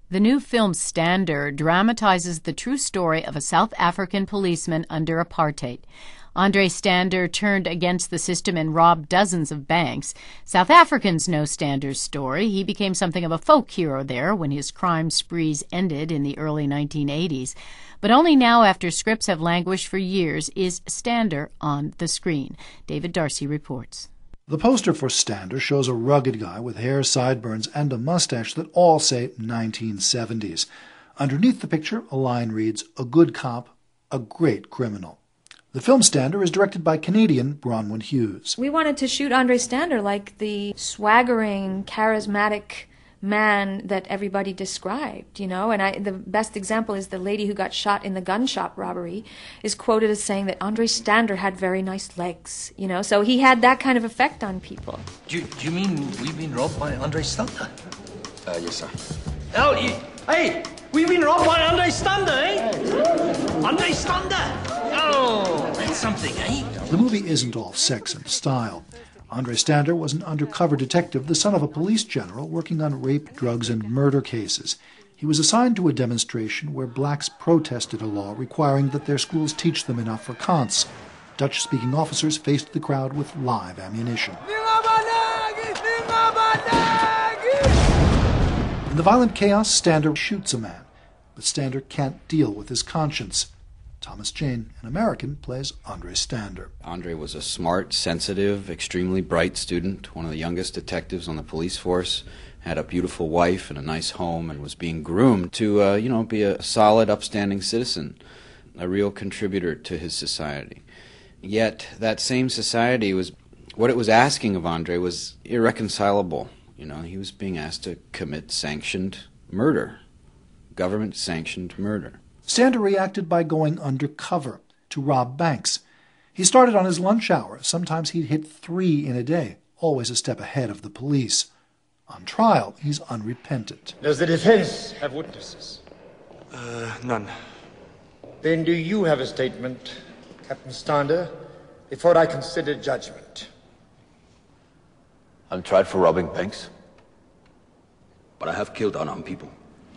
The new film Stander dramatizes the true story of a South African policeman under apartheid. Andre Stander turned against the system and robbed dozens of banks. South Africans know Stander's story. He became something of a folk hero there when his crime sprees ended in the early 1980s. But only now, after scripts have languished for years, is Stander on the screen. David Darcy reports. The poster for Stander shows a rugged guy with hair, sideburns, and a mustache that all say 1970s. Underneath the picture, a line reads, "A good cop, a great criminal." The film Stander is directed by Canadian Bronwyn Hughes. We wanted to shoot Andre Stander like the swaggering, charismatic man that everybody described, and the best example is the lady who got shot in the gun shop robbery is quoted as saying that Andre Stander had very nice legs, so he had that kind of effect on people. Do you mean we've been robbed by Andre Stander? Yes, sir. Oh, hey, we've been robbed by Andre Stander, eh? Hey. Andre Stander! Oh, that's something, eh? The movie isn't all sex and style. Andre Stander was an undercover detective, the son of a police general working on rape, drugs, and murder cases. He was assigned to a demonstration where blacks protested a law requiring that their schools teach them in Afrikaans. Dutch-speaking officers faced the crowd with live ammunition. In the violent chaos, Stander shoots a man, but Stander can't deal with his conscience. Thomas Jane, an American, plays Andre Stander. Andre was a smart, sensitive, extremely bright student, one of the youngest detectives on the police force, had a beautiful wife and a nice home, and was being groomed to, be a solid, upstanding citizen, a real contributor to his society. Yet that same society what it was asking of Andre was irreconcilable. He was being asked to commit sanctioned murder, government-sanctioned murder. Stander reacted by going undercover to rob banks. He started on his lunch hour. Sometimes he'd hit 3 in a day, always a step ahead of the police. On trial, he's unrepentant. Does the defense have witnesses? None. Then do you have a statement, Captain Stander, before I consider judgment? I'm tried for robbing banks, but I have killed unarmed people.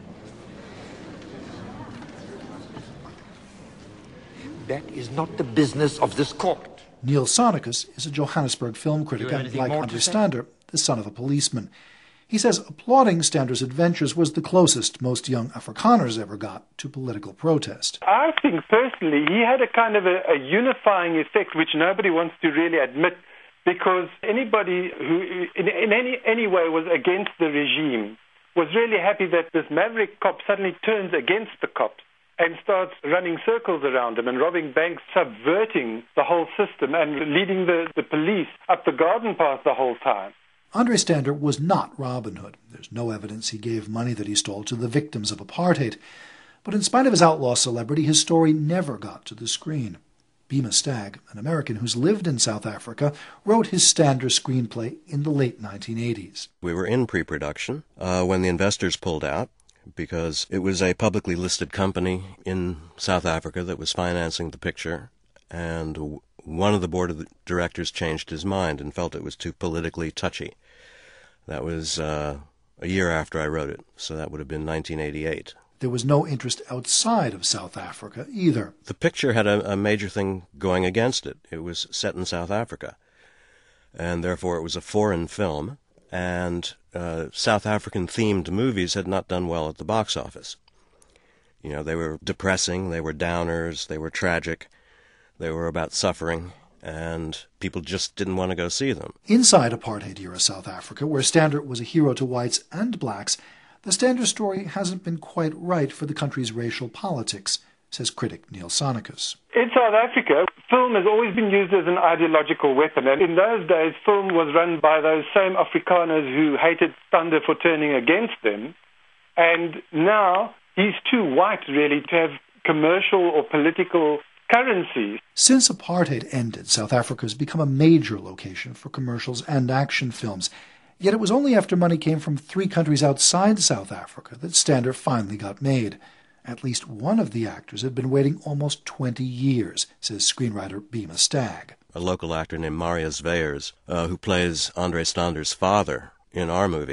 That is not the business of this court. Neil Sonicus is a Johannesburg film critic and, like Andre Stander, the son of a policeman. He says applauding Stander's adventures was the closest most young Afrikaners ever got to political protest. I think personally he had a kind of a unifying effect which nobody wants to really admit, because anybody who in any way was against the regime was really happy that this maverick cop suddenly turns against the cops and starts running circles around him and robbing banks, subverting the whole system and leading the police up the garden path the whole time. Andre Stander was not Robin Hood. There's no evidence he gave money that he stole to the victims of apartheid. But in spite of his outlaw celebrity, his story never got to the screen. Bhima Stagg, an American who's lived in South Africa, wrote his Stander screenplay in the late 1980s. We were in pre-production when the investors pulled out, because it was a publicly listed company in South Africa that was financing the picture, and one of the board of directors changed his mind and felt it was too politically touchy. That was a year after I wrote it, so that would have been 1988. There was no interest outside of South Africa either. The picture had a major thing going against it. It was set in South Africa, and therefore it was a foreign film, and South African-themed movies had not done well at the box office. They were depressing, they were downers, they were tragic, they were about suffering, and people just didn't want to go see them. Inside apartheid-era South Africa, where Stander was a hero to whites and blacks, the Stander story hasn't been quite right for the country's racial politics, says critic Neil Sonicus. In South Africa, film has always been used as an ideological weapon, and in those days film was run by those same Afrikaners who hated Stander for turning against them, and now he's too white really to have commercial or political currency. Since apartheid ended, South Africa has become a major location for commercials and action films. Yet it was only after money came from 3 countries outside South Africa that Stander finally got made. At least one of the actors had been waiting almost 20 years, says screenwriter Bhima Stagg. A local actor named Marius Veyers, who plays Andre Stander's father in our movie,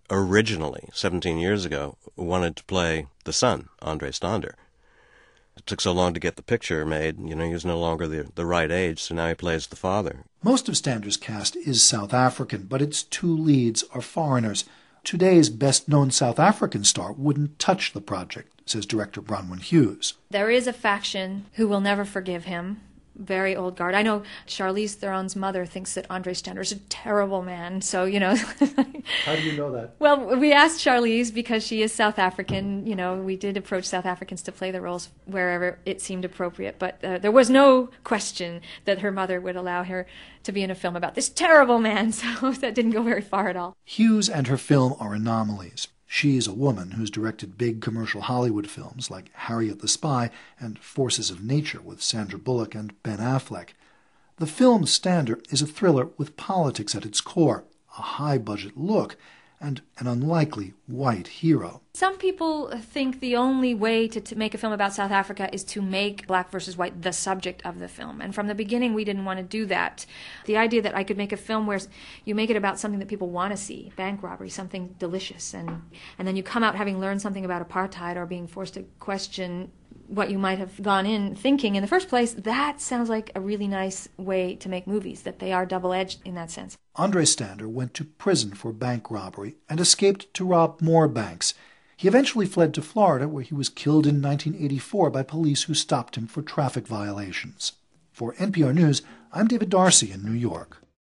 originally, 17 years ago, wanted to play the son, Andre Stander. It took so long to get the picture made, he was no longer the right age, so now he plays the father. Most of Stander's cast is South African, but its two leads are foreigners. Today's best-known South African star wouldn't touch the project, says director Bronwyn Hughes. There is a faction who will never forgive him. Very old guard. I know Charlize Theron's mother thinks that Andre Stander is a terrible man, so, How do you know that? Well, we asked Charlize because she is South African. We did approach South Africans to play the roles wherever it seemed appropriate, but there was no question that her mother would allow her to be in a film about this terrible man, so that didn't go very far at all. Hughes and her film are anomalies. She is a woman who's directed big commercial Hollywood films like Harriet the Spy and Forces of Nature with Sandra Bullock and Ben Affleck. The film Stander is a thriller with politics at its core, a high-budget look, and an unlikely white hero. Some people think the only way to make a film about South Africa is to make black versus white the subject of the film. And from the beginning, we didn't want to do that. The idea that I could make a film where you make it about something that people want to see, bank robbery, something delicious, and then you come out having learned something about apartheid or being forced to question what you might have gone in thinking in the first place, that sounds like a really nice way to make movies, that they are double-edged in that sense. Andre Stander went to prison for bank robbery and escaped to rob more banks. He eventually fled to Florida, where he was killed in 1984 by police who stopped him for traffic violations. For NPR News, I'm David Darcy in New York.